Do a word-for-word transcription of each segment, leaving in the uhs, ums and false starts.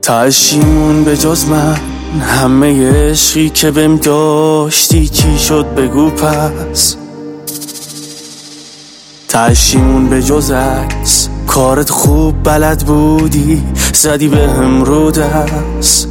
تهشیمون به جز من همه عشقی که بهم داشتی چی شد بگو پس. تهشیمون به جز عکس کارت خوب بلد بودی زدی به هم رو دست.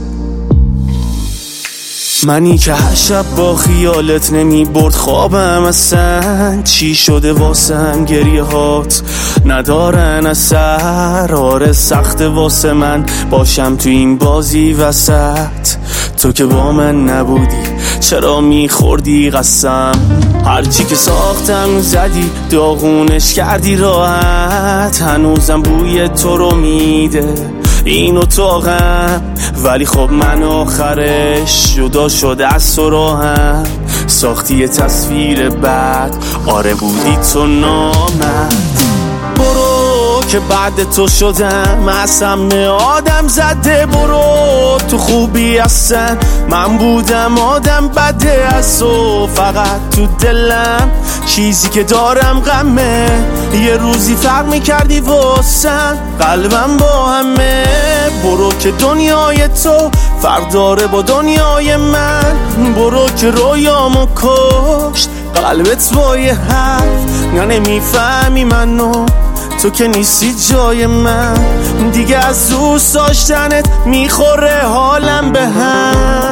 منی که هر شب با خیالت نمی برد خوابم اصلا چی شده واسم گریه هات ندارن اثر. آره سخت واسه من باشم تو این بازی وسط. تو که با من نبودی چرا میخوردی قسم. هرچی که ساختم زدی داغونش کردی راحت. هنوزم بوی تو رو میده این اتاقم ولی خب من آخرش جدا شده از سراهم. ساختی تصویر بد آره بودی تو نامد. برو که بعد تو شدم از همه آدم زده. برو تو خوبی هستن من بودم آدم بده. از تو فقط تو دلم چیزی که دارم غمه. یه روزی فرق میکردی واسم قلبم با همه. برو که دنیای تو فرق داره با دنیای من. برو که رویامو کشت قلبت با یه حرف. نه نمیفهمی منو تو که نیستی جای من. دیگه از دوست داشتنت میخوره حالم به هم.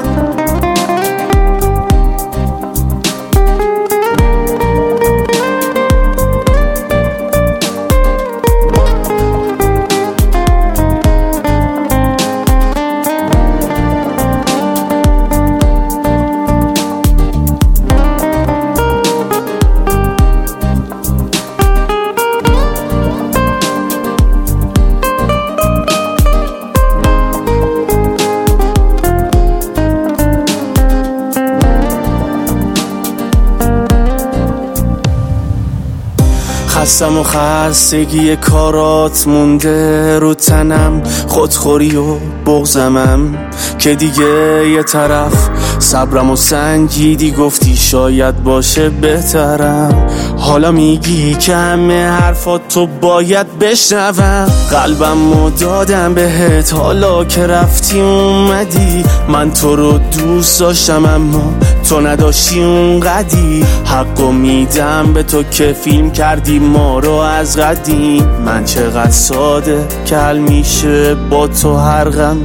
خستم و خستگی کارات مونده رو تنم. خودخوری و بغضمم که دیگه یه طرف صبرم و سنجیدی گفتی شاید باشه بهترم. حالا میگی که همه حرفات تو باید بشنوم. قلبم رو دادم بهت حالا که رفتی اومدی. من تو رو دوست داشتم اما تو نداشتی اونقدی. حقو میدم به تو که فیلم کردی ما رو از قدیم. من چقدر ساده کل میشه با تو هر غم.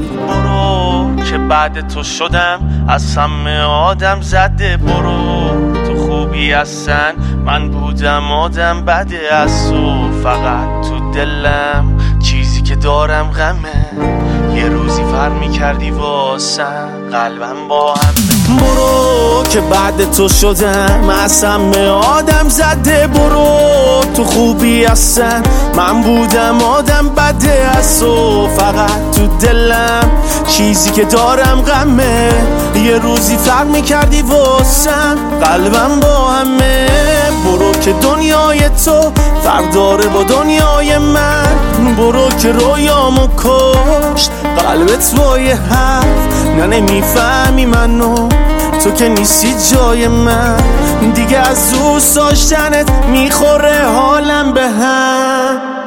برو که بعد تو شدم از همه آدم زده. برو تو خوبی هستن من بودم آدم بده. از تو فقط تو دلم چیزی که دارم غمه. یه روزی فرق میکردی واسم قلبم با هم. برو که بعد تو شدم از همه آدم زده. برو تو خوبی هستن من بودم آدم بده. از تو فقط تو دلم چیزی که دارم غمه. یه روزی فرق میکردی واسم قلبم با همه. برو که دنیای تو فرق داره با دنیای من. برو که رویامو کشت قلبت با یه حرف. نه نمیفهمی منو تو که نیستی جای من. دیگه از دوست داشتنت میخوره حالم به هم.